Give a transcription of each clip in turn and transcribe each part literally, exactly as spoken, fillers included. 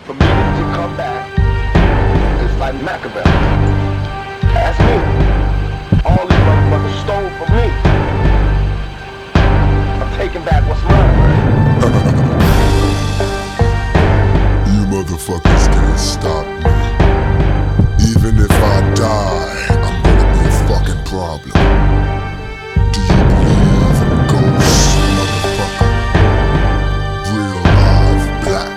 for me to come back is like Machiavelli. That's me. All these motherfuckers stole from me. I'm taking back what's mine. You motherfuckers can't stop me. Even if I die, I'm gonna be a fucking problem. Do you believe in ghosts, motherfucker? Real live black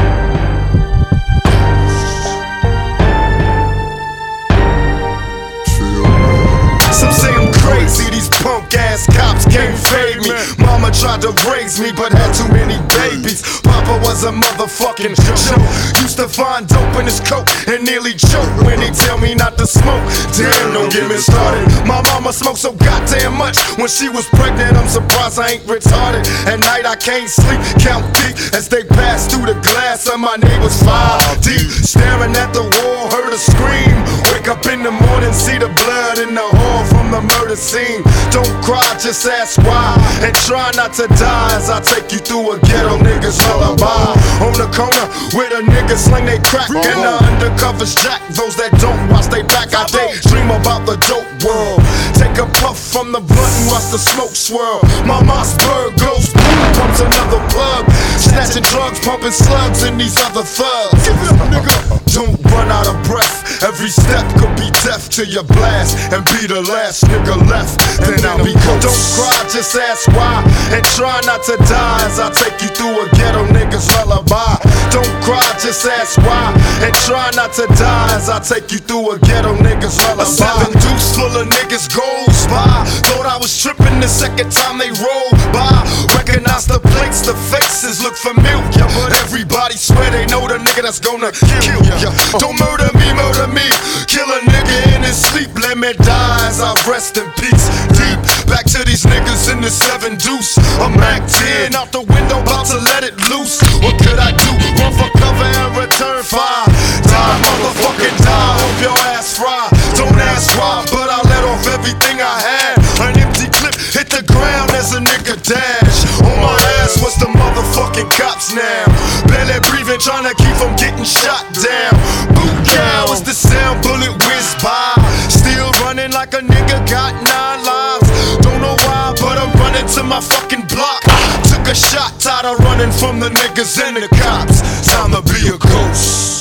ghosts. Feel me? Some say I'm crazy, these punk ass cops can't fade me. Mama tried to raise me, but had too many babies. Papa was a motherfucking joke. Used to find dope in his coat and nearly choke when he tell me not to smoke. Damn, don't get me started. My mama smoked so goddamn much when she was pregnant. I'm surprised I ain't retarded. At night I can't sleep, count deep as they pass through the glass of my neighbor's five deep. Staring at the wall, heard a scream. Wake up in the morning, see the blood in the hall from the murder scene. Don't cry, just ask why, and try not to die as I take you through a ghetto nigga's lullaby. On the corner where the niggas sling they crack and the undercovers jack. Those that don't watch they back, I daydream about the dope world. Take a puff from the blunt and watch the smoke swirl. My Mossberg goes boom, pumps another plug. Snatching drugs, pumping slugs and these other thugs. Give it up, nigga. Don't run out of breath. Every step could be death to your blast and be the last nigga left. Then I'll be ghost. Don't cry, just ask why, and try not to die as I take you through a ghetto nigga's lullaby. Don't cry, just ask why, and try not to die as I take you through a ghetto nigga's lullaby. A seven deuce full of niggas goes by. Thought I was tripping the second time they rolled by. Recognize the plates, the faces look familiar, but everybody swear they know the nigga that's gonna kill ya. Don't murder me, murder me. Kill a nigga in his sleep, let me die as I rest in peace. Deep back to these niggas in the seven deuce. I'm Mac ten out the window, about to let it loose. What could I do? Run for cover and return fire. Die, motherfucking die, hope your ass fry. Don't ask why, but I let off everything I had. An empty clip hit the ground as a nigga dash. On my ass was the motherfucking cops now. Barely breathing, trying to keep from getting shot down. Boot cow is the sound, bullet whiz by. Still running like a nigga got nine lives. Don't know why, but I'm running to my fucking block. Took a shot, tired of running from the niggas and the cops. Time to be a ghost.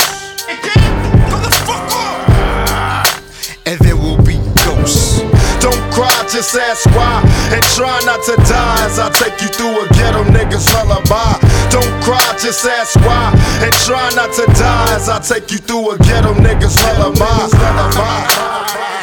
And there will be ghosts. Don't cry, just ask why, and try not to die as I take you through a ghetto nigga's lullaby. Don't cry, just ask why, and try not to die as I take you through a ghetto nigga's lullaby.